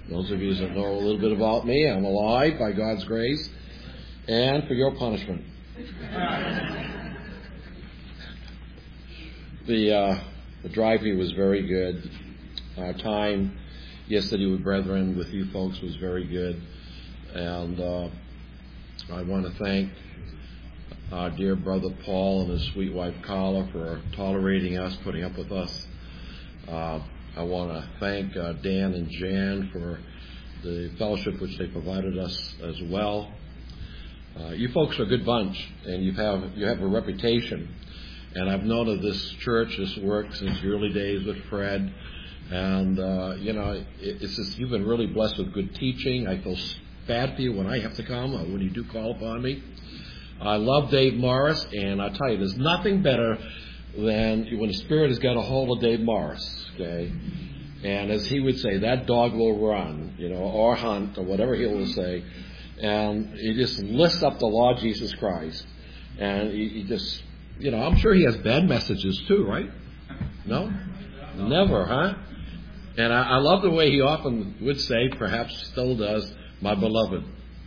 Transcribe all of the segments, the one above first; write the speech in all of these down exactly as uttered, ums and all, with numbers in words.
Those of you that know a little bit about me, I'm alive by God's grace and for your punishment. The, uh, the drive here was very good. Our time yesterday with brethren, with you folks, was very good. And uh, I want to thank our dear brother Paul and his sweet wife Carla for tolerating us, putting up with us. Uh, I want to thank uh, Dan and Jan for the fellowship which they provided us as well. Uh, you folks are a good bunch, and you have you have a reputation. And I've known of this church, this work, since the early days with Fred. And, uh, you know, it, it's just, you've been really blessed with good teaching. I feel bad for you when I have to come, or when you do call upon me. I love Dave Morris, and I tell you, there's nothing better than when the Spirit has got a hold of Dave Morris, okay? And as he would say, that dog will run, you know, or hunt, or whatever he will say. And he just lifts up the Lord Jesus Christ. And he, he just, you know, I'm sure he has bad messages too, right? No? Never, huh? And I, I love the way he often would say, perhaps still does, my beloved.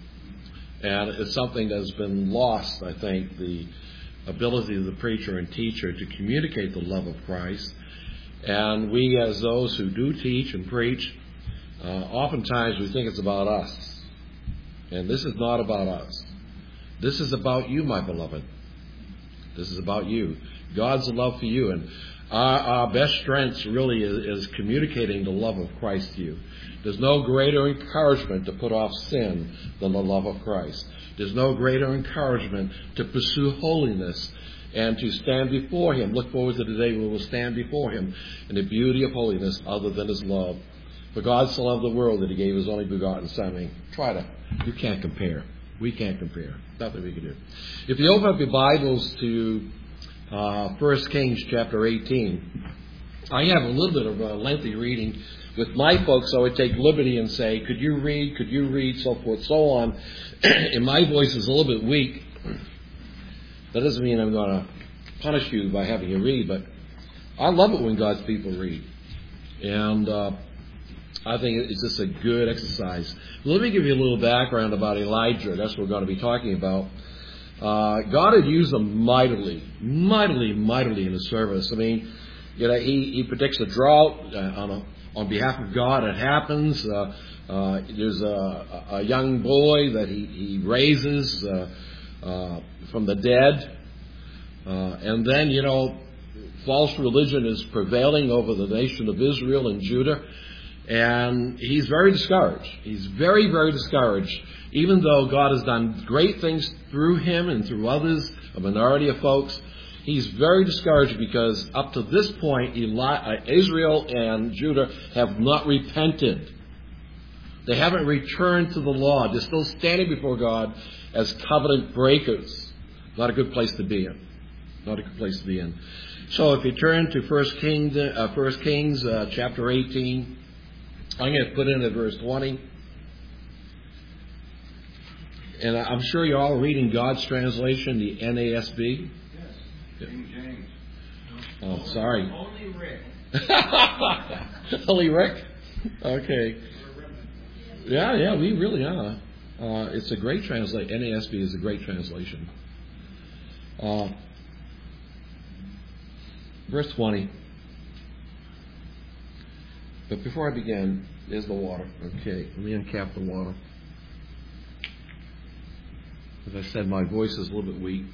And it's something that's been lost, I think, the ability of the preacher and teacher to communicate the love of Christ. And we, as those who do teach and preach, uh, oftentimes we think it's about us. And this is not about us. This is about you, my beloved. This is about you. God's love for you. And our, our best strength really is, is communicating the love of Christ to you. There's no greater encouragement to put off sin than the love of Christ. There's no greater encouragement to pursue holiness and to stand before Him. Look forward to the day we will stand before Him in the beauty of holiness other than His love. For God so loved the world that He gave His only begotten Son. I mean, try to. You can't compare. We can't compare. Nothing we can do. If you open up your Bibles to uh, First Kings chapter eighteen, I have a little bit of a lengthy reading. With my folks, I would take liberty and say, could you read, could you read, so forth, so on. And my voice is a little bit weak. That doesn't mean I'm going to punish you by having you read, but I love it when God's people read. And uh, I think it's just a good exercise. Let me give you a little background about Elijah. That's what we're going to be talking about. Uh, God had used him mightily, mightily, mightily in his service. I mean, you know, he, he predicts a drought uh, on a On behalf of God. It happens. Uh, uh, there's a, a young boy that he, he raises uh, uh, from the dead. Uh, and then, you know, false religion is prevailing over the nation of Israel and Judah. And he's very discouraged. He's very, very discouraged. Even though God has done great things through him and through others, a minority of folks, he's very discouraged because up to this point, Eli- Israel and Judah have not repented. They haven't returned to the law. They're still standing before God as covenant breakers. Not a good place to be in. Not a good place to be in. So if you turn to First Kings, uh, First Kings uh, chapter eighteen, I'm going to put in at verse twenty. And I'm sure you're all reading God's translation, the N A S B. King James. Oh, sorry. Only Rick. Only Rick? Okay. Yeah, yeah, we really are. Uh, it's a great translation. N A S B is a great translation. Uh, verse twenty. But before I begin, there's the water. Okay, let me uncap the water. As I said, my voice is a little bit weak.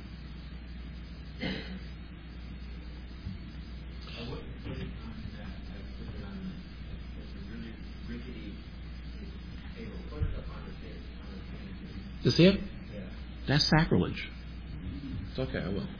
You see it? Yeah. That's sacrilege. It's okay, I will.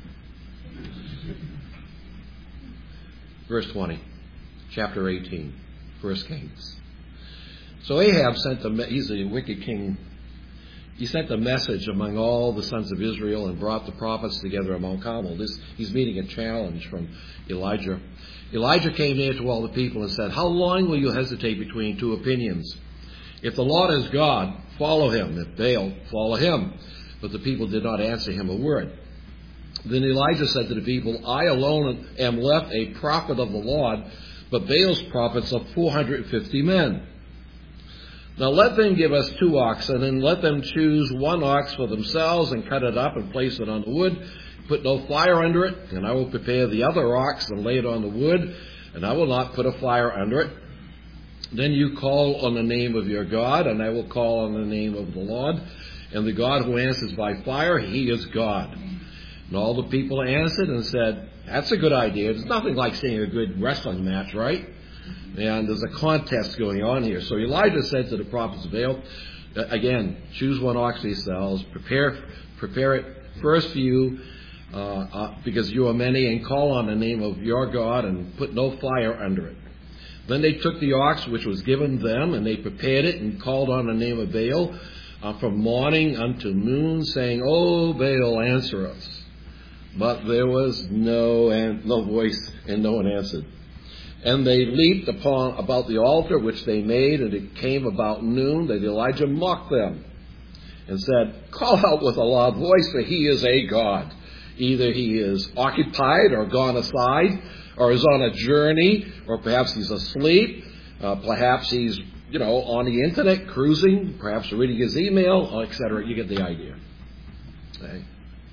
Verse twenty, chapter eighteen, First Kings. So Ahab sent the, he's a wicked king. He sent a message among all the sons of Israel and brought the prophets together at Mount Carmel. This, he's meeting a challenge from Elijah. Elijah came near to all the people and said, how long will you hesitate between two opinions? If the Lord is God, follow him. If Baal, follow him. But the people did not answer him a word. Then Elijah said to the people, I alone am left a prophet of the Lord, but Baal's prophets are four hundred fifty men. Now let them give us two oxen, and let them choose one ox for themselves, and cut it up and place it on the wood. Put no fire under it, and I will prepare the other ox and lay it on the wood, and I will not put a fire under it. Then you call on the name of your God, and I will call on the name of the Lord. And the God who answers by fire, he is God. And all the people answered and said, that's a good idea. It's nothing like seeing a good wrestling match, right? And there's a contest going on here. So Elijah said to the prophets of Baal, again, choose one ox for yourselves, prepare, prepare it first for you, uh, uh, because you are many, and call on the name of your God, and put no fire under it. Then they took the ox which was given them, and they prepared it, and called on the name of Baal uh, from morning unto noon, saying, O Baal, answer us. But there was no and no voice, and no one answered. And they leaped upon about the altar which they made, and it came about noon that Elijah mocked them, and said, call out with a loud voice, for he is a god. Either he is occupied or gone aside, or is on a journey, or perhaps he's asleep, uh, perhaps he's, you know, on the internet cruising, perhaps reading his email, et cetera. You get the idea. Okay.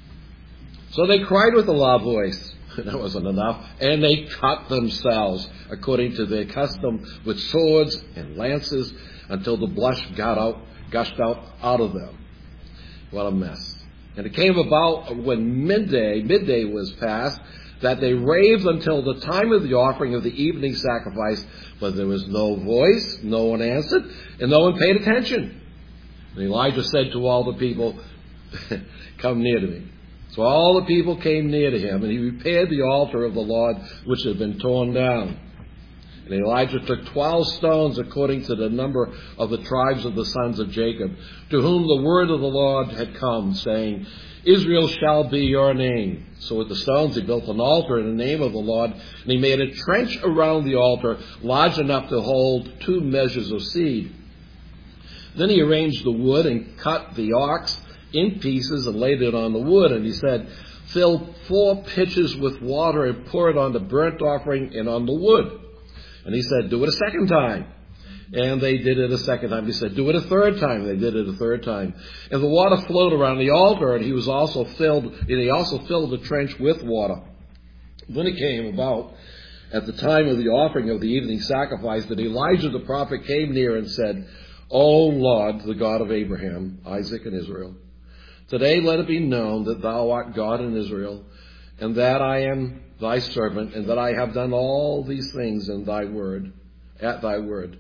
So they cried with a loud voice. That wasn't enough. And they cut themselves according to their custom with swords and lances until the blood got out, gushed out out of them. What a mess. And it came about when midday, midday was past, that they raved until the time of the offering of the evening sacrifice, but there was no voice, no one answered, and no one paid attention. And Elijah said to all the people, come near to me. So all the people came near to him, and he repaired the altar of the Lord, which had been torn down. And Elijah took twelve stones according to the number of the tribes of the sons of Jacob, to whom the word of the Lord had come, saying, Israel shall be your name. So with the stones he built an altar in the name of the Lord, and he made a trench around the altar large enough to hold two measures of seed. Then he arranged the wood and cut the ox in pieces and laid it on the wood, and he said, fill four pitchers with water and pour it on the burnt offering and on the wood. And he said, do it a second time. And they did it a second time. He said, do it a third time. They did it a third time. And the water flowed around the altar, and he was also filled, and he also filled the trench with water. Then it came about at the time of the offering of the evening sacrifice that Elijah the prophet came near and said, O Lord, the God of Abraham, Isaac, and Israel, today let it be known that thou art God in Israel, and that I am thy servant, and that I have done all these things in thy word, at thy word.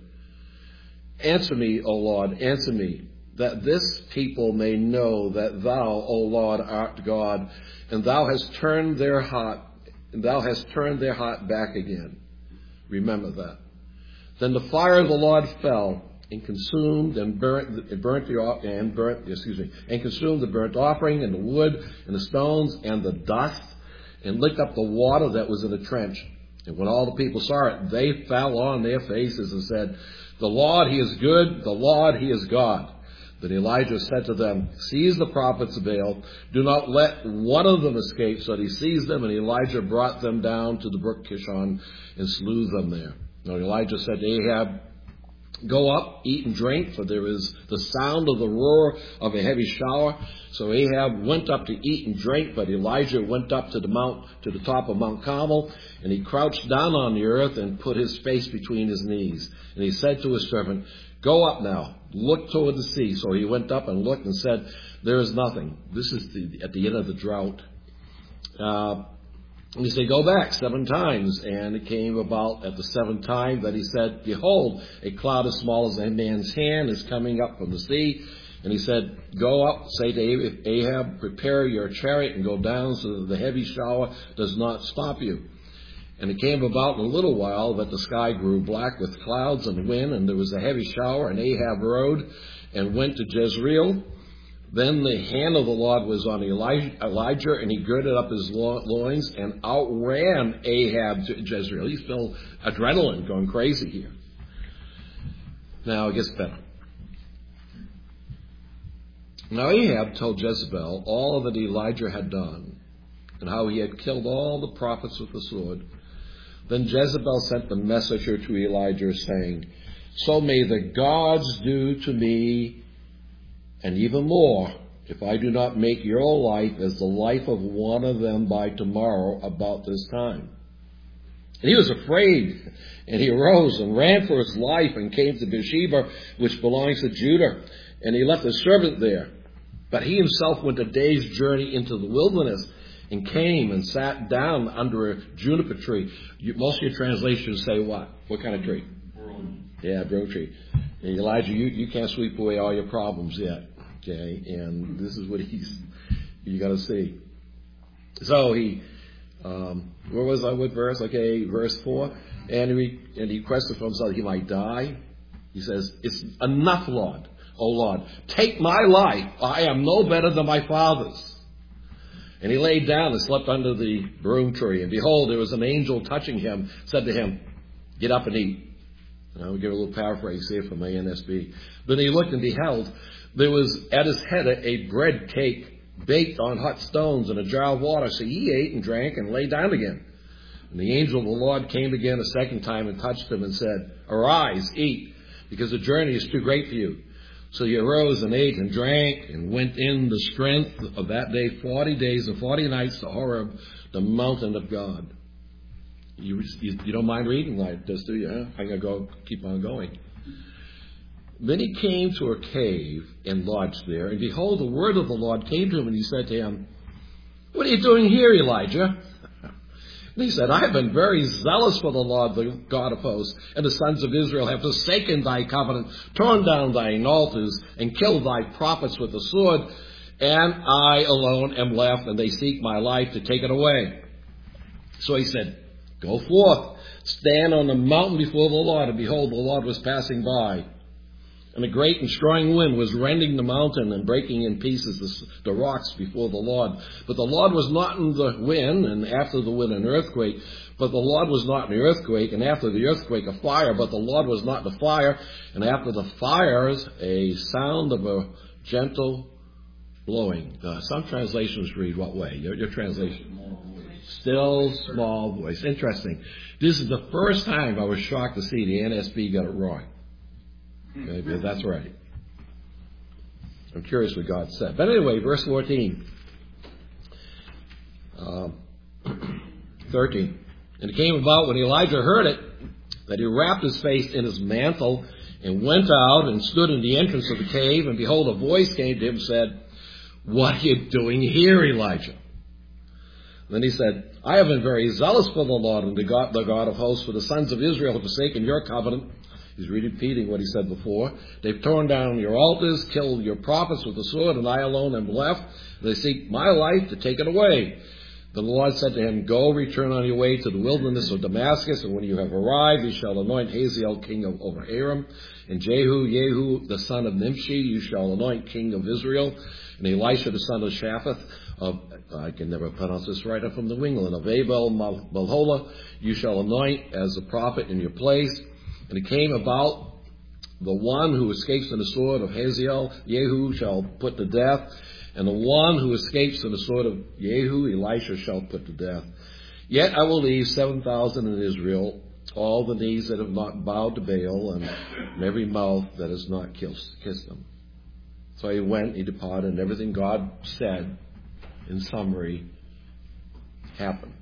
Answer me, O Lord, answer me, that this people may know that thou, O Lord, art God, and thou hast turned their heart, and thou hast turned their heart back again. Remember that. Then the fire of the Lord fell and consumed and burnt, and burnt the and burnt, excuse me, and consumed the burnt offering and the wood and the stones and the dust, and licked up the water that was in the trench. And when all the people saw it, they fell on their faces and said, the Lord, he is good. The Lord, he is God. Then Elijah said to them, seize the prophets of Baal. Do not let one of them escape. So he seized them, and Elijah brought them down to the brook Kishon and slew them there. Now Elijah said to Ahab, go up, eat and drink, for there is the sound of the roar of a heavy shower. So Ahab went up to eat and drink, but Elijah went up to the mount, to the top of Mount Carmel, and he crouched down on the earth and put his face between his knees. And he said to his servant, go up now, look toward the sea. So he went up and looked and said, there is nothing. This is the, at the end of the drought. Uh, And he said, go back seven times. And it came about at the seventh time that he said, behold, a cloud as small as a man's hand is coming up from the sea. And he said, go up, say to Ahab, prepare your chariot and go down so that the heavy shower does not stop you. And it came about in a little while that the sky grew black with clouds and wind, and there was a heavy shower, and Ahab rode and went to Jezreel. Then the hand of the Lord was on Elijah, and he girded up his loins and outran Ahab to Jezreel. He's still adrenaline going crazy here. Now it gets better. Now Ahab told Jezebel all that Elijah had done, and how he had killed all the prophets with the sword. Then Jezebel sent the messenger to Elijah, saying, so may the gods do to me, and even more, if I do not make your life as the life of one of them by tomorrow about this time. And he was afraid, and he arose and ran for his life and came to Beersheba, which belongs to Judah, and he left his servant there. But he himself went a day's journey into the wilderness and came and sat down under a juniper tree. You, most of your translations say what? What kind of tree? Bro. Yeah, bro tree. And Elijah, you, you can't sweep away all your problems yet. Okay, and this is what he's, you got to see. So he, um, where was I with verse? Okay, verse four. And he, and he requested for himself he might die. He says, it's enough, Lord. O Lord, take my life. I am no better than my father's. And he laid down and slept under the broom tree. And behold, there was an angel touching him, said to him, get up and eat. And I'll give a little paraphrase here from my N S B. Then he looked and beheld, there was at his head a, a bread cake baked on hot stones and a jar of water. So he ate and drank and lay down again. And the angel of the Lord came again a second time and touched him and said, arise, eat, because the journey is too great for you. So he arose and ate and drank and went in the strength of that day forty days and forty nights to Horeb, the mountain of God. You, you, you don't mind reading like this, do you? Huh? I'm going to go keep on going. Then he came to a cave and lodged there. And behold, the word of the Lord came to him, and he said to him, what are you doing here, Elijah? And he said, I have been very zealous for the Lord, the God of hosts, and the sons of Israel have forsaken thy covenant, torn down thine altars, and killed thy prophets with the sword, and I alone am left, and they seek my life to take it away. So he said, go forth, stand on the mountain before the Lord. And behold, the Lord was passing by. And a great and strong wind was rending the mountain and breaking in pieces the, the rocks before the Lord. But the Lord was not in the wind, and after the wind an earthquake. But the Lord was not in the earthquake, and after the earthquake a fire. But the Lord was not in the fire, and after the fires a sound of a gentle blowing. Uh, some translations read what way? Your, your translation? Still small voice. Interesting. This is the first time I was shocked to see the N S B got it wrong. Okay, but that's right. I'm curious what God said. But anyway, verse fourteen. Uh, thirteen. And it came about when Elijah heard it, that he wrapped his face in his mantle and went out and stood in the entrance of the cave. And behold, a voice came to him and said, what are you doing here, Elijah? And then he said, I have been very zealous for the Lord and the God, the God of hosts, for the sons of Israel have forsaken your covenant. He's repeating what he said before. They've torn down your altars, killed your prophets with the sword, and I alone am left. They seek my life to take it away. The Lord said to him, go, return on your way to the wilderness of Damascus, and when you have arrived, you shall anoint Hazael king of over Aram, and Jehu, Jehu, the son of Nimshi, you shall anoint king of Israel, and Elisha, the son of Shaphat, of, I can never pronounce this right, I'm from New England, of Abel Malhola, you shall anoint as a prophet in your place. And it came about, the one who escapes in the sword of Hazael, Jehu shall put to death, and the one who escapes in the sword of Jehu, Elisha shall put to death. Yet I will leave seven thousand in Israel, all the knees that have not bowed to Baal, and every mouth that has not kissed them. So he went, he departed, and everything God said, in summary, happened.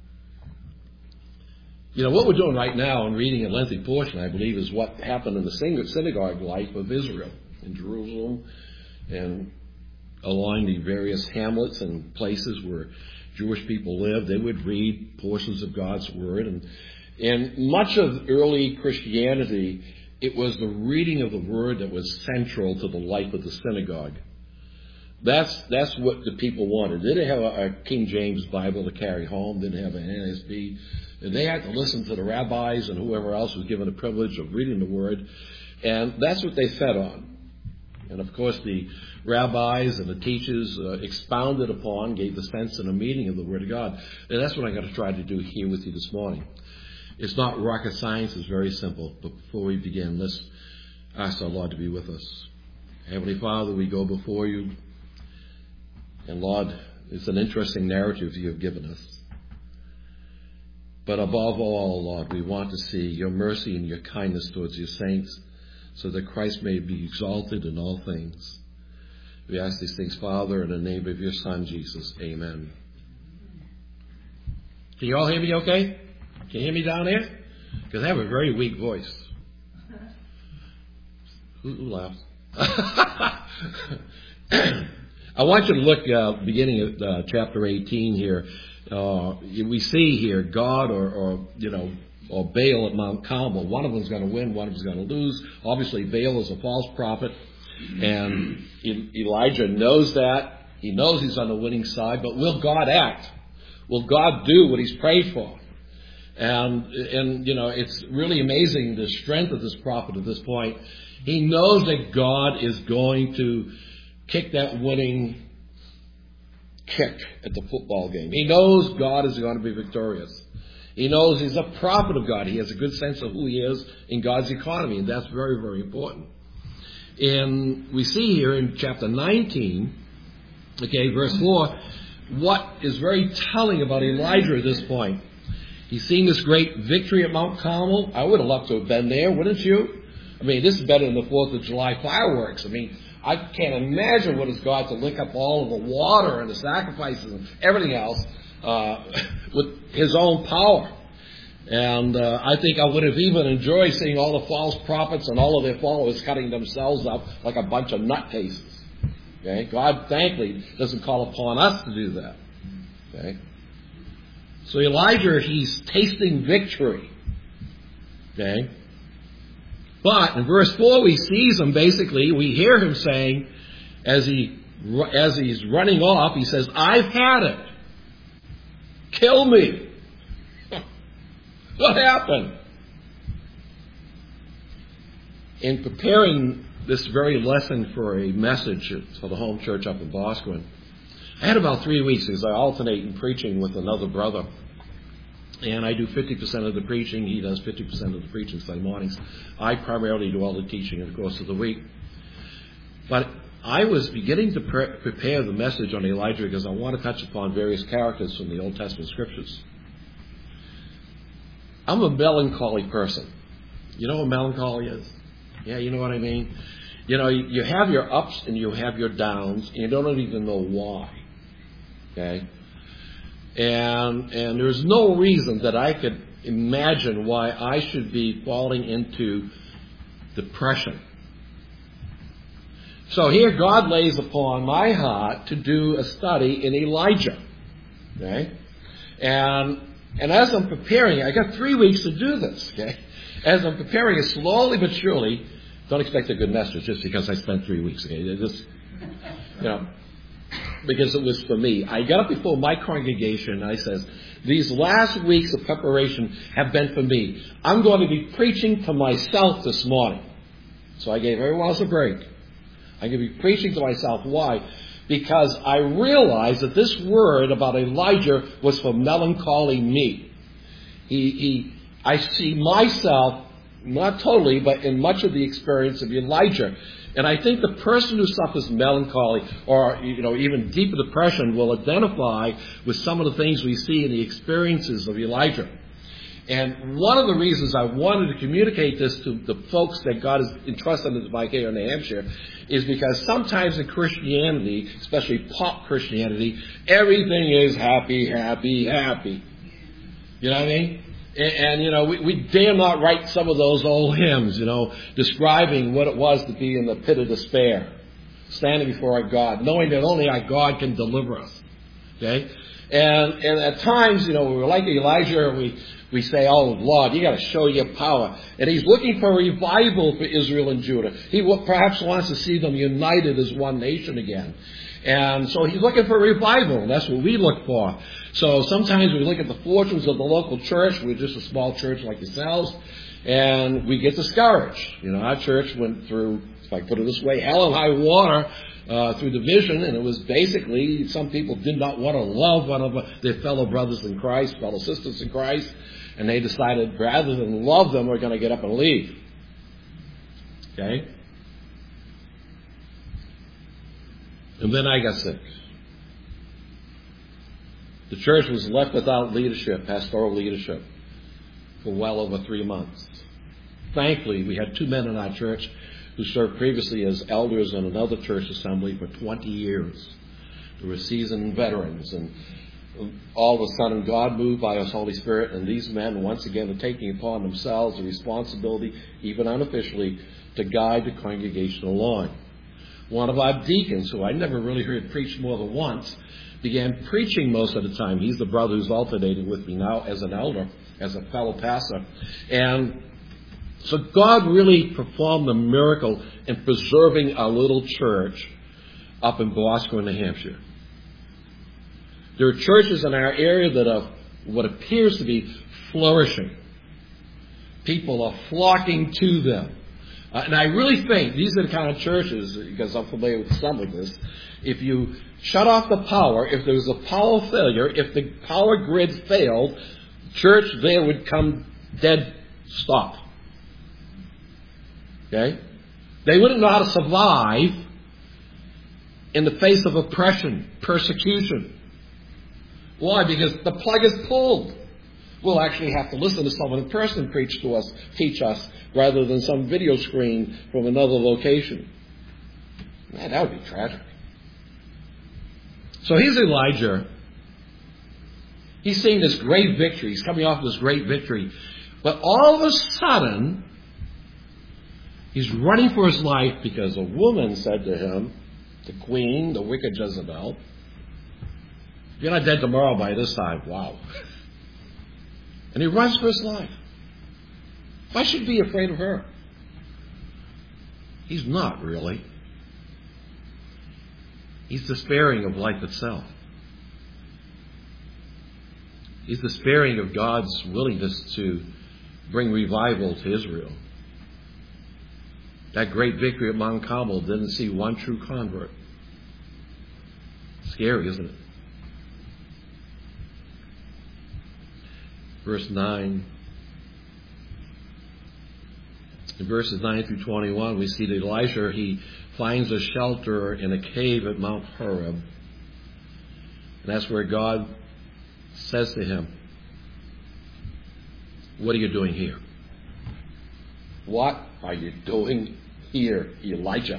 You know, what we're doing right now and reading a lengthy portion, I believe, is what happened in the synagogue life of Israel in Jerusalem and along the various hamlets and places where Jewish people lived. They would read portions of God's Word. And, and much of early Christianity, it was the reading of the Word that was central to the life of the synagogue. That's that's what the people wanted. They didn't have a, a King James Bible to carry home. They didn't have an N S B. And they had to listen to the rabbis and whoever else was given the privilege of reading the Word. And that's what they fed on. And, of course, the rabbis and the teachers uh, expounded upon, gave the sense and the meaning of the Word of God. And that's what I'm going to try to do here with you this morning. It's not rocket science. It's very simple. But before we begin, let's ask our Lord to be with us. Heavenly Father, we go before you. And, Lord, it's an interesting narrative you have given us. But above all, Lord, we want to see your mercy and your kindness towards your saints, so that Christ may be exalted in all things. We ask these things, Father, in the name of your Son, Jesus. Amen. Can you all hear me okay? Can you hear me down there? Because I have a very weak voice. Who, who laughed? I want you to look, uh, beginning at uh, chapter eighteen here. Uh, we see here God or, or, you know, or Baal at Mount Carmel. One of them is going to win, one of them is going to lose. Obviously, Baal is a false prophet, and Elijah knows that. He knows he's on the winning side, but will God act? Will God do what he's prayed for? And, and you know, it's really amazing the strength of this prophet at this point. He knows that God is going to kick that winning kick at the football game. He knows God is going to be victorious. He knows he's a prophet of God. He has a good sense of who he is in God's economy, and that's very, very important. And we see here in chapter nineteen, okay, verse four, what is very telling about Elijah at this point. He's seen this great victory at Mount Carmel. I would have loved to have been there, wouldn't you? I mean, this is better than the fourth of July fireworks. I mean, I can't imagine what it's got to lick up all of the water and the sacrifices and everything else uh, with his own power. And uh, I think I would have even enjoyed seeing all the false prophets and all of their followers cutting themselves up like a bunch of nutcases. Okay? God, thankfully, doesn't call upon us to do that. Okay? So Elijah, he's tasting victory. Okay? But in verse four, we sees him basically, we hear him saying, as he as he's running off, he says, I've had it. Kill me. What happened? In preparing this very lesson for a message for the home church up in Boscawen, I had about three weeks because I alternate in preaching with another brother. And I do fifty percent of the preaching. He does fifty percent of the preaching Sunday mornings. I primarily do all the teaching in the course of the week. But I was beginning to pre- prepare the message on Elijah because I want to touch upon various characters from the Old Testament scriptures. I'm a melancholy person. You know what melancholy is? Yeah, you know what I mean? You know, you, you have your ups and you have your downs, and you don't even know why. Okay? And and there's no reason that I could imagine why I should be falling into depression. So here God lays upon my heart to do a study in Elijah. Okay? And and as I'm preparing, I got three weeks to do this. Okay? As I'm preparing it slowly but surely, don't expect a good message just because I spent three weeks. Okay? It just, you know, because it was for me. I got up before my congregation and I says, these last weeks of preparation have been for me. I'm going to be preaching to myself this morning. So I gave everyone else a break. I'm going to be preaching to myself. Why? Because I realized that this word about Elijah was for melancholy me. He, he, I see myself, not totally, but in much of the experience of Elijah. And I think the person who suffers melancholy or, you know, even deeper depression will identify with some of the things we see in the experiences of Elijah. And one of the reasons I wanted to communicate this to the folks that God has entrusted into my care in New Hampshire is because sometimes in Christianity, especially pop Christianity, everything is happy, happy, happy. You know what I mean? And, and, you know, we, we dare not write some of those old hymns, you know, describing what it was to be in the pit of despair, standing before our God, knowing that only our God can deliver us. Okay? And and at times, you know, we're like Elijah, we, we say, oh, Lord, you got to show your power. And he's looking for a revival for Israel and Judah. He perhaps wants to see them united as one nation again. And so he's looking for revival. That's what we look for. So sometimes we look at the fortunes of the local church. We're just a small church like yourselves. And we get discouraged. You know, our church went through, if I put it this way, hell and high water uh, through division. And it was basically some people did not want to love one of their fellow brothers in Christ, fellow sisters in Christ. And they decided rather than love them, we're going to get up and leave. Okay? And then I got sick. The church was left without leadership, pastoral leadership. for well over three months. Thankfully, we had two men in our church who served previously as elders in another church assembly for twenty years. They were seasoned veterans, and all of a sudden God moved by His Holy Spirit, and these men once again are taking upon themselves the responsibility, even unofficially, to guide the congregation along. One of our deacons, who I never really heard preach more than once, began preaching most of the time. He's the brother who's alternating with me now as an elder, as a fellow pastor. And so God really performed a miracle in preserving our little church up in Bosco, New Hampshire. There are churches in our area that are what appears to be flourishing. People are flocking to them. Uh, and I really think these are the kind of churches, because I'm familiar with some of this, if you shut off the power, if there was a power failure, if the power grid failed, church there would come dead stop. Okay? They wouldn't know how to survive in the face of oppression, persecution. Why? Because the plug is pulled. We'll actually have to listen to someone in person preach to us, teach us, rather than some video screen from another location. Man, that would be tragic. So here's Elijah. He's seeing this great victory. He's coming off this great victory. But all of a sudden, he's running for his life because a woman said to him, the queen, the wicked Jezebel, "You're not dead tomorrow by this time." Wow. And he runs for his life. Why should he be afraid of her? He's not really. He's despairing of life itself. He's despairing of God's willingness to bring revival to Israel. That great victory at Mount Carmel didn't see one true convert. Scary, isn't it? Verse nine. In verses nine through twenty-one, we see that Elijah, he finds a shelter in a cave at Mount Horeb. And that's where God says to him, "What are you doing here?" What are you doing here, Elijah?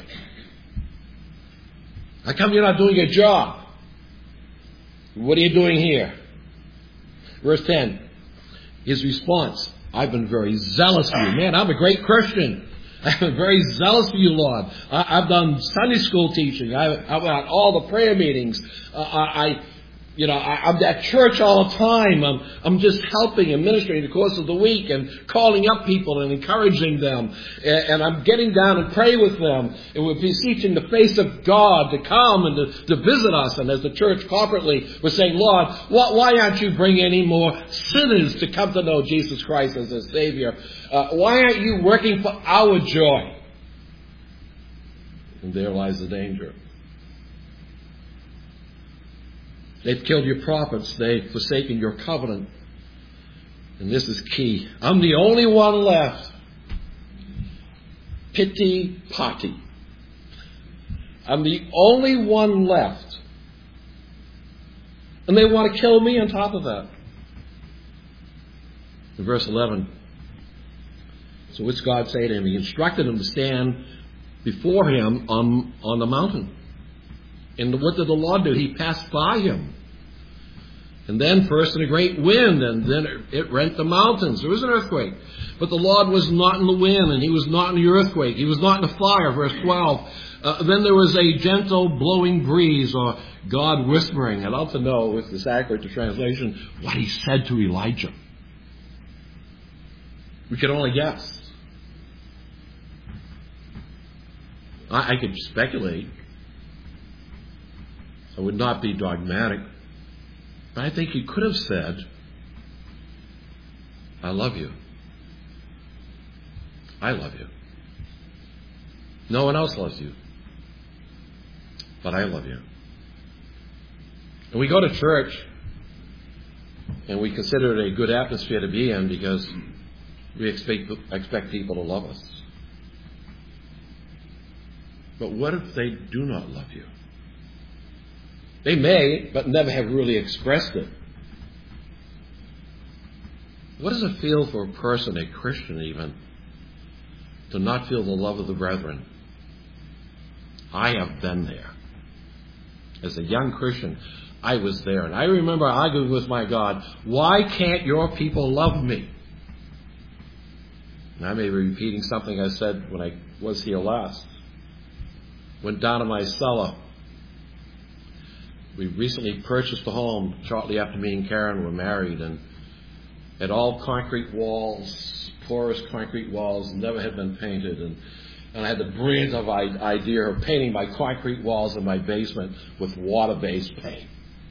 How come you're not doing your job? What are you doing here? Verse ten. His response, "I've been very zealous for you." Man, I'm a great Christian. I've been very zealous for you, Lord. I, I've done Sunday school teaching. I, I've got all the prayer meetings. Uh, I, I, you know, I, I'm at church all the time. I'm, I'm just helping and ministering in the course of the week and calling up people and encouraging them. And, and I'm getting down and pray with them. And we're beseeching the face of God to come and to, to visit us. And as the church corporately, we're saying, "Lord, why, why aren't you bringing any more sinners to come to know Jesus Christ as their Savior? Uh, why aren't you working for our joy?" And there lies the danger. They've killed your prophets. They've forsaken your covenant. And this is key. I'm the only one left. Pity party. I'm the only one left. And they want to kill me on top of that. In verse eleven. So what's God say to him? He instructed him to stand before him on, on the mountain. And what did the Lord do? He passed by him. And then first in a great wind, and then it rent the mountains. There was an earthquake. But the Lord was not in the wind, and He was not in the earthquake. He was not in the fire, verse twelve. Uh, then there was a gentle blowing breeze, or God whispering. I'd love to know, if it's accurate to translation, what He said to Elijah. We can only guess. I, I could speculate. I would not be dogmatic. But I think He could have said, "I love you. I love you. No one else loves you. But I love you." And we go to church and we consider it a good atmosphere to be in because we expect, expect people to love us. But what if they do not love you? They may, but never have really expressed it. What does it feel for a person, a Christian even, to not feel the love of the brethren? I have been there. As a young Christian, I was there. And I remember arguing with my God, why can't your people love me? And I may be repeating something I said when I was here last. Went down to my cellar. We recently purchased a home shortly after me and Karen were married, and had all concrete walls, porous concrete walls, never had been painted. And, and I had the brilliant of idea of painting my concrete walls in my basement with water-based paint.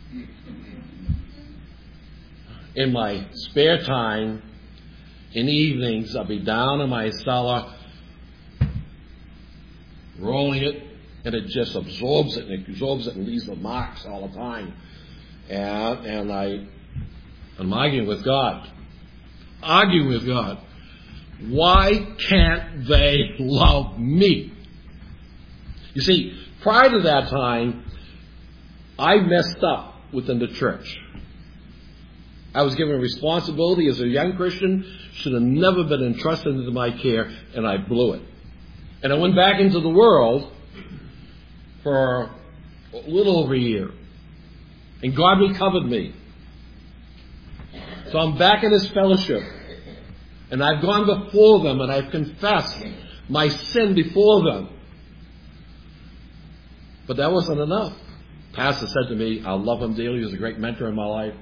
In my spare time, in the evenings, I'll be down in my cellar, rolling it, and it just absorbs it, and it absorbs it and leaves the marks all the time. And, and I, I'm arguing with God. Arguing with God. Why can't they love me? You see, prior to that time, I messed up within the church. I was given a responsibility as a young Christian, should have never been entrusted into my care, and I blew it. And I went back into the world for a little over a year. And God recovered me. So I'm back in His fellowship. And I've gone before them and I've confessed my sin before them. But that wasn't enough. Pastor said to me, I love him dearly. He was a great mentor in my life.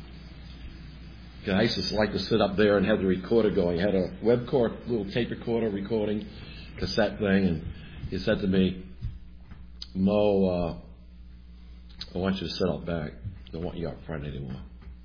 I used to like to sit up there and have the recorder going. I had a web cord, little tape recorder recording, cassette thing. And he said to me, Mo, uh, I want you to sit up back. I don't want you up front anymore.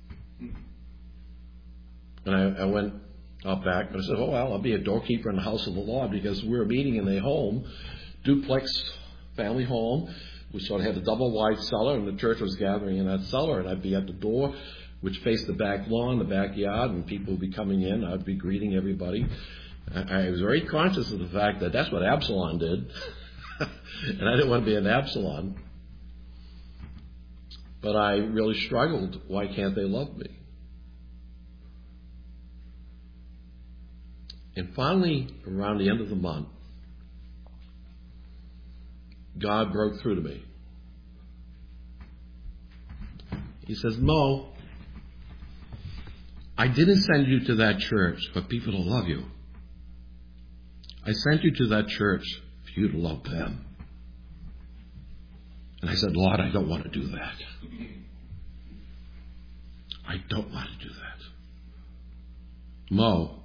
And I, I went up back, and I said, oh, well, I'll be a doorkeeper in the house of the Lord, because we were meeting in a home, duplex family home. We sort of had a double wide cellar, and the church was gathering in that cellar, and I'd be at the door, which faced the back lawn, the backyard, and people would be coming in. I'd be greeting everybody. I, I was very conscious of the fact that that's what Absalom did. And I didn't want to be an Absalom. But I really struggled. Why can't they love me? And finally, around the end of the month, God broke through to me. He says, Mo, I didn't send you to that church for people to love you. I sent you to that church for you to love them. And I said, Lord, I don't want to do that. I don't want to do that. Mo,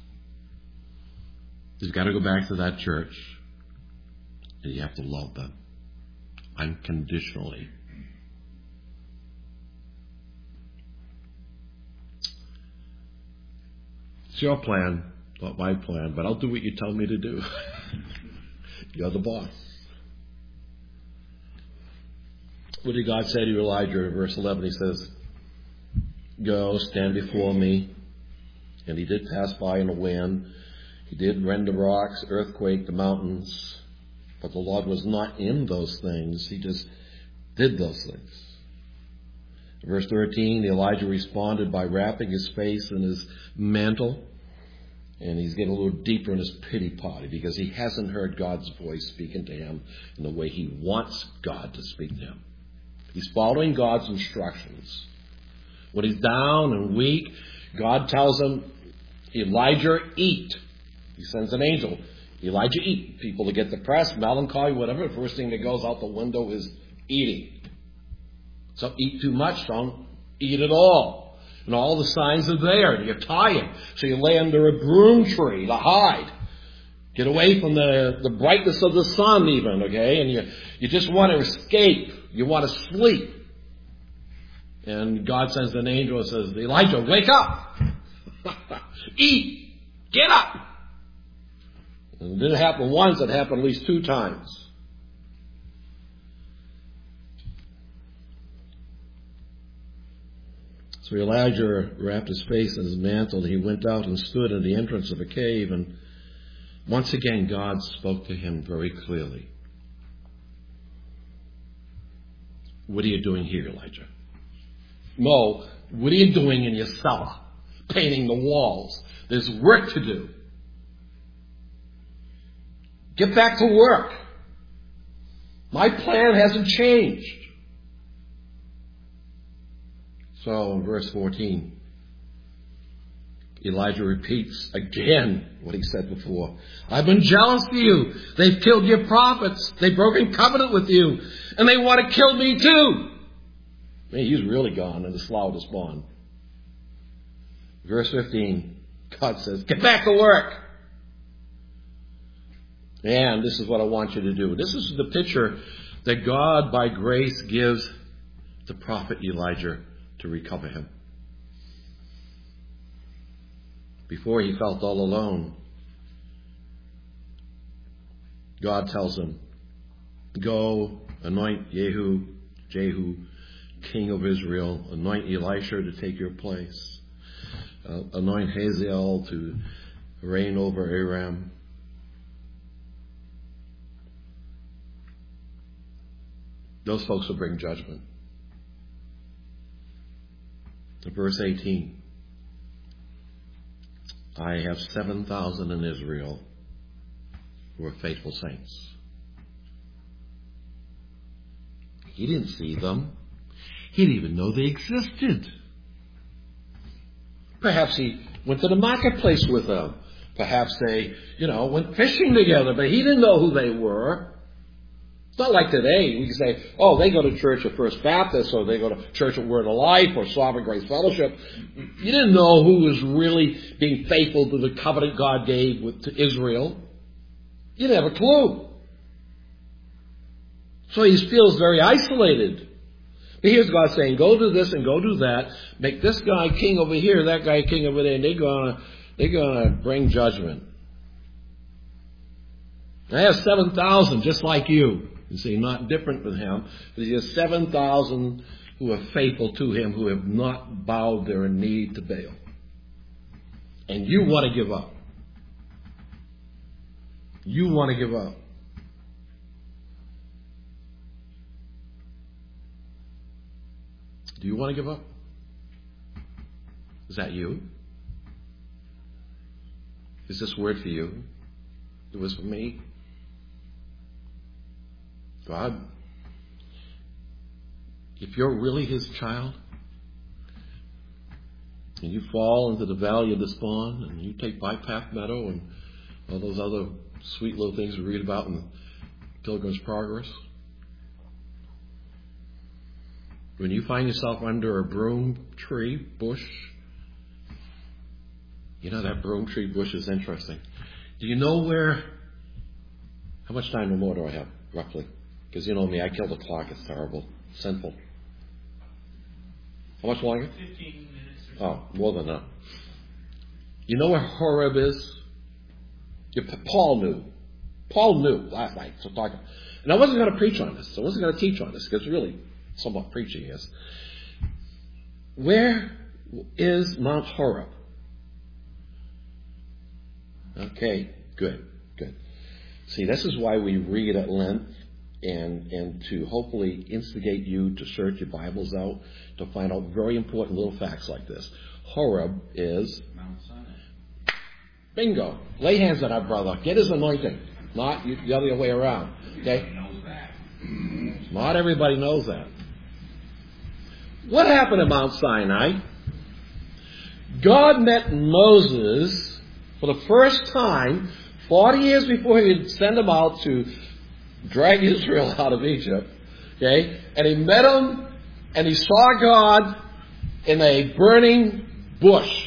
you've got to go back to that church, and you have to love them unconditionally. It's your plan, not my plan, but I'll do what you tell me to do. You're the boss. What did God say to Elijah in verse eleven? He says, go, stand before me. And he did pass by in a wind. He did rend the rocks, earthquake, the mountains. But the Lord was not in those things. He just did those things. In verse thirteen, Elijah responded by wrapping his face in his mantle. And he's getting a little deeper in his pity party because he hasn't heard God's voice speaking to him in the way he wants God to speak to him. He's following God's instructions. When he's down and weak, God tells him, Elijah, eat. He sends an angel. Elijah, eat. People that get depressed, melancholy, whatever, the first thing that goes out the window is eating. So eat too much, don't eat at all. And all the signs are there, and you're tired. So you lay under a broom tree to hide. Get away from the, the brightness of the sun even, okay? And you, you just want to escape. You want to sleep. And God sends an angel and says, Elijah, wake up. Eat. Get up. And it didn't happen once, it happened at least two times. So Elijah wrapped his face in his mantle. He went out and stood at the entrance of a cave. And once again, God spoke to him very clearly. What are you doing here, Elijah? Mo, what are you doing in your cellar? painting the walls. There's work to do. Get back to work. My plan hasn't changed. So in verse fourteen, Elijah repeats again what he said before. I've been jealous for you. They've killed your prophets. They've broken covenant with you. And they want to kill me too. I mean, he's really gone in the slough of despond. Verse fifteen, God says, get back to work. And this is what I want you to do. This is the picture that God, by grace, gives the prophet Elijah to recover him. Before he felt all alone, God tells him, go anoint Jehu, Jehu, king of Israel, anoint Elisha to take your place, uh, anoint Hazael to reign over Aram. Those folks will bring judgment. Verse eighteen. I have seven thousand in Israel who are faithful saints. He didn't see them. He didn't even know they existed. Perhaps he went to the marketplace with them. Perhaps they, you know, went fishing together, but he didn't know who they were. It's not like today. We can say, oh, they go to church at First Baptist, or they go to church at Word of Life, or Sovereign Grace Fellowship. You didn't know who was really being faithful to the covenant God gave with, to Israel. You didn't have a clue. So he feels very isolated. But here's God saying, go do this and go do that. Make this guy king over here, that guy king over there, and they're gonna, they're gonna bring judgment. I have seven thousand just like you. You see, not different than him. But he has seven thousand who are faithful to him, who have not bowed their knee to Baal. And you want to give up. You want to give up. Do you want to give up? Is that you? Is this word for you? It was for me. God, if you're really his child, and you fall into the valley of despond, and you take Bypath Meadow and all those other sweet little things we read about in Pilgrim's Progress, when you find yourself under a broom tree bush, you know that broom tree bush is interesting. Do you know where, how much time more do I have, roughly? Because you know me, I kill the clock. It's terrible. Sinful. How much longer? Fifteen minutes or so. Oh, more than that. You know where Horeb is? You, Paul knew. Paul knew last night. So talking. And I wasn't going to preach on this. I wasn't going to teach on this because really somewhat preaching is. Where is Mount Horeb? Okay, good, good. See, this is why we read at length. And, and to hopefully instigate you to search your Bibles out to find out very important little facts like this. Horeb is Mount Sinai. Bingo. Lay hands on our brother. Get his anointing. Not the other way around. Okay? Knows that. Not everybody knows that. What happened at Mount Sinai? God met Moses for the first time forty years before he would send him out to drag Israel out of Egypt, okay? And he met him, and he saw God in a burning bush,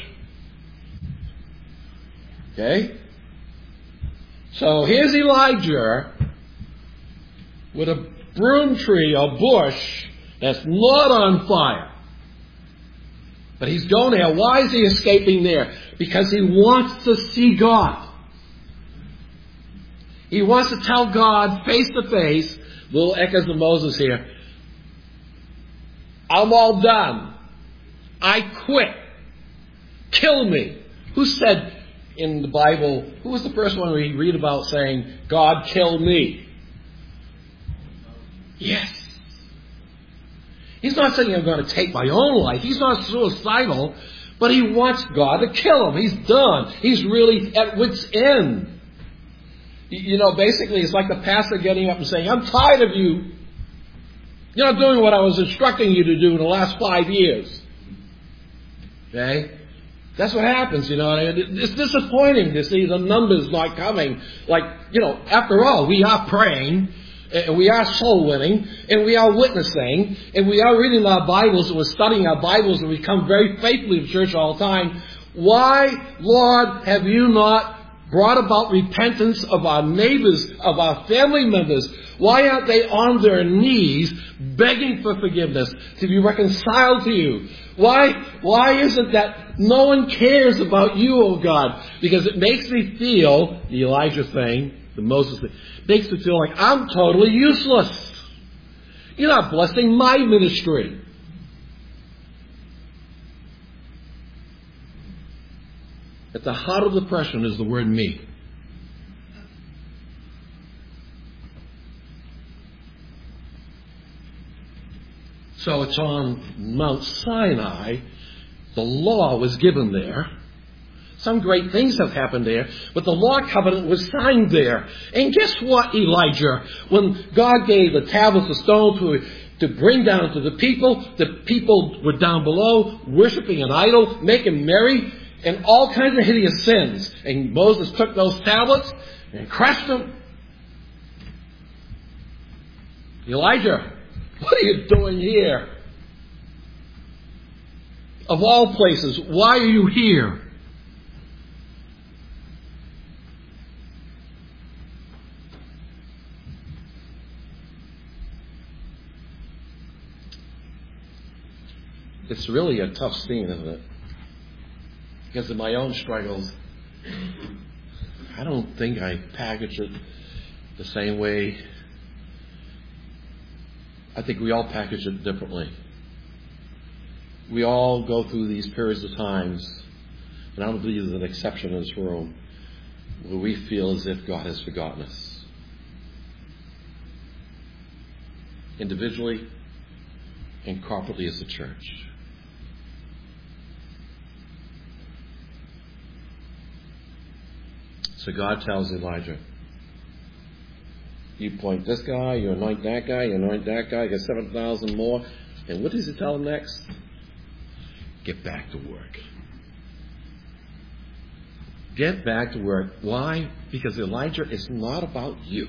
okay? So here's Elijah with a broom tree, a bush that's not on fire. But he's going there. Why is he escaping there? Because he wants to see God. He wants to tell God face to face, little echoes of Moses here, I'm all done. I quit. Kill me. Who said in the Bible, who was the first one we read about saying, God, kill me? Yes. He's not saying I'm going to take my own life. He's not suicidal. But he wants God to kill him. He's done. He's really at wit's end. You know, basically it's like the pastor getting up and saying, I'm tired of you. You're not doing what I was instructing you to do in the last five years. Okay? That's what happens, you know. It's disappointing to see the numbers not coming. Like, you know, after all, we are praying, and we are soul winning, and we are witnessing, and we are reading our Bibles, and we're studying our Bibles, and we come very faithfully to church all the time. Why, Lord, have you not brought about repentance of our neighbors, of our family members? Why aren't they on their knees begging for forgiveness, to be reconciled to you? Why, why is it that no one cares about you, oh God? Because it makes me feel, the Elijah thing, the Moses thing, makes me feel like I'm totally useless. You're not blessing my ministry. At the heart of depression is the word me. So it's on Mount Sinai. The law was given there. Some great things have happened there, but the law covenant was signed there. And guess what, Elijah? When God gave the tablets of stone to, to bring down to the people, the people were down below, worshiping an idol, making merry, and all kinds of hideous sins. And Moses took those tablets and crushed them. Elijah, what are you doing here? Of all places, why are you here? It's really a tough scene, isn't it? Because of my own struggles, I don't think I package it the same way. I think we all package it differently. We all go through these periods of times, and I don't believe there's an exception in this room, where we feel as if God has forgotten us. Individually and corporately as a church. So God tells Elijah, you point this guy, you anoint that guy, you anoint that guy, you get seven thousand more. And what does he tell him next? Get back to work. Get back to work. Why? Because Elijah, it's not about you.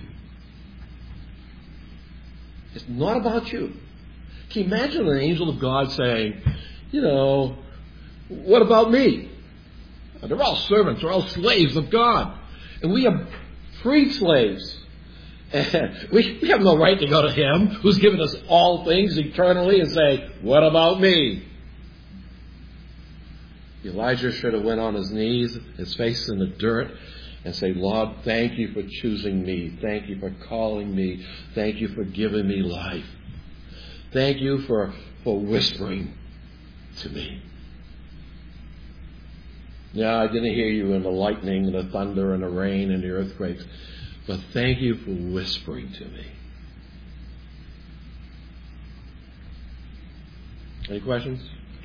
It's not about you. Can you imagine an angel of God saying, you know, what about me? They're all servants, they're all slaves of God. And we are freed slaves. And we, we have no right to go to Him who's given us all things eternally and say, what about me? Elijah should have went on his knees, his face in the dirt, and say, Lord, thank you for choosing me. Thank you for calling me. Thank you for giving me life. Thank you for, for whispering to me. Yeah, I didn't hear you in the lightning and the thunder and the rain and the earthquakes. But thank you for whispering to me. Any questions?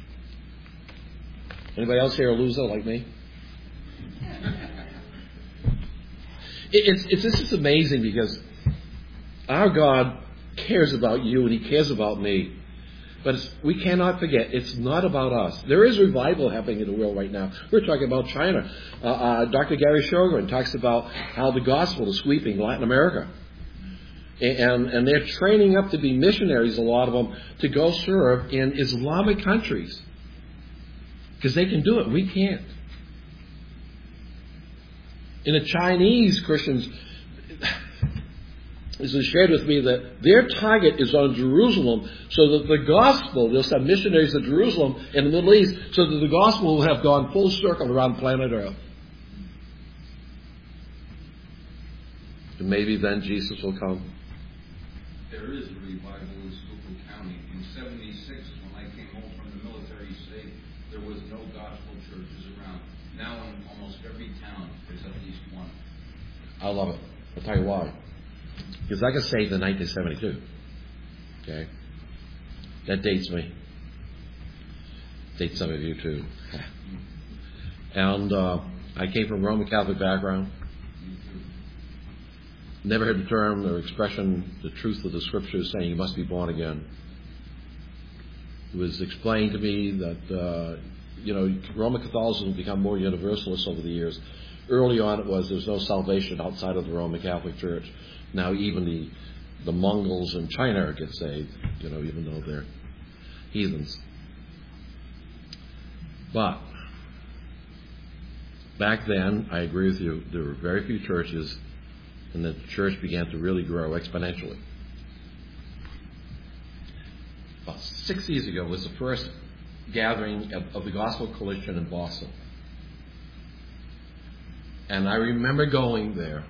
Anybody else here a loser like me? it, it's, it's, this is amazing because our God cares about you and He cares about me. But it's, we cannot forget, it's not about us. There is revival happening in the world right now. We're talking about China. Uh, uh, Doctor Gary Sjogren talks about how the gospel is sweeping Latin America. And, and they're training up to be missionaries, a lot of them, to go serve in Islamic countries. Because they can do it. We can't. In the Chinese Christians, this was shared with me that their target is on Jerusalem so that the gospel, they'll send missionaries to Jerusalem in the Middle East so that the gospel will have gone full circle around planet Earth. And maybe then Jesus will come. There is a revival in Schuylkill County. In seventy-six, when I came home from the military state, there was no gospel churches around. Now in almost every town, there's at least one. I love it. I'll tell you why. Because I got saved in nineteen seventy-two. Okay? That dates me. date some of you too. And uh, I came from a Roman Catholic background. Never heard the term or expression, the truth of the Scriptures saying you must be born again. It was explained to me that, uh, you know, Roman Catholicism has become more universalist over the years. Early on it was there's no salvation outside of the Roman Catholic Church. Now even the, the Mongols in China get saved, you know, even though they're heathens. But back then, I agree with you, there were very few churches, and the church began to really grow exponentially. About six years ago was the first gathering of, of the Gospel Coalition in Boston. And I remember going there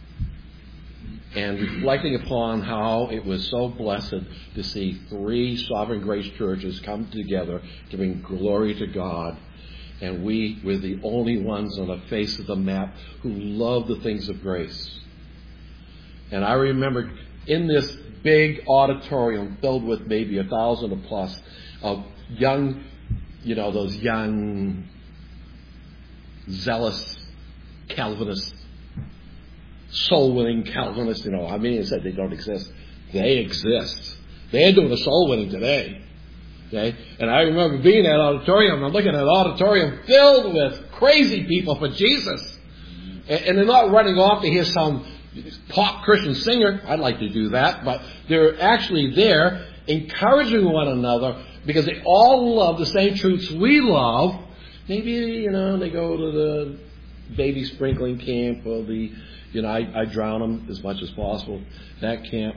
and reflecting upon how it was so blessed to see three Sovereign Grace churches come together to bring glory to God. And we were the only ones on the face of the map who loved the things of grace. And I remember in this big auditorium filled with maybe a thousand or plus of young, you know, those young, zealous Calvinists, soul-winning Calvinists, you know, I mean, it said they don't exist. They exist. They're doing the soul-winning today. Okay? And I remember being in that auditorium, and I'm looking at an auditorium filled with crazy people for Jesus. And, and they're not running off to hear some pop Christian singer. I'd like to do that. But they're actually there encouraging one another because they all love the same truths we love. Maybe, you know, they go to the baby sprinkling camp or the, you know, I, I drown them as much as possible, that camp.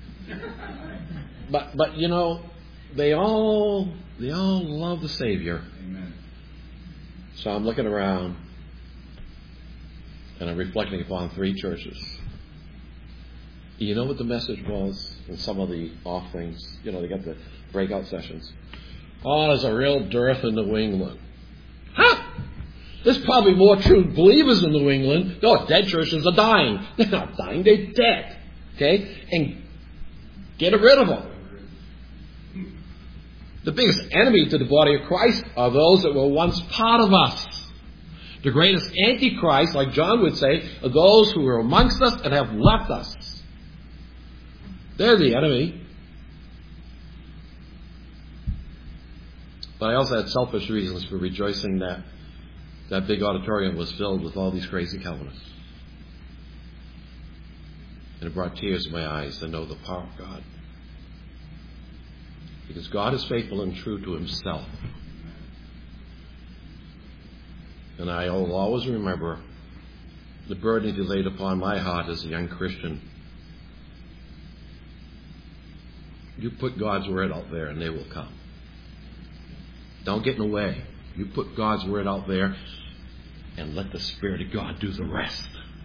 But, but you know, they all, they all love the Savior. Amen. So I'm looking around and I'm reflecting upon three churches. You know what the message was in some of the off things? You know, they got the breakout sessions. Oh, there's a real dearth in New England. Huh? There's probably more true believers in New England. No, dead churches are dying. They're not dying, they're dead. Okay? And get rid of them. The biggest enemy to the body of Christ are those that were once part of us. The greatest antichrist, like John would say, are those who are amongst us and have left us. They're the enemy. But I also had selfish reasons for rejoicing that that big auditorium was filled with all these crazy Calvinists. And it brought tears to my eyes to know the power of God. Because God is faithful and true to Himself. And I will always remember the burden He laid upon my heart as a young Christian. You put God's word out there and they will come. Don't get in the way. You put God's word out there and let the Spirit of God do the rest.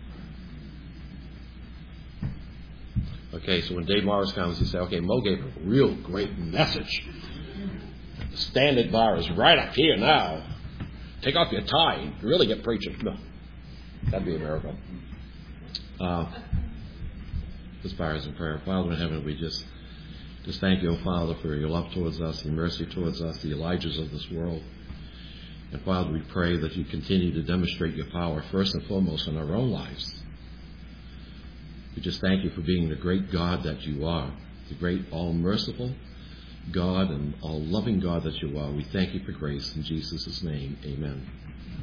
Okay, so when Dave Morris comes, he says, okay, Mo gave a real great message. The standard bar is right up here now. Take off your tie and really get preaching. No, that'd be a miracle. Uh, this bar is in prayer. Father in heaven, we just, just thank you, Father, for your love towards us, your mercy towards us, the Elijahs of this world. And Father, we pray that you continue to demonstrate your power first and foremost in our own lives. We just thank you for being the great God that you are, the great all-merciful God and all-loving God that you are. We thank you for grace in Jesus' name. Amen.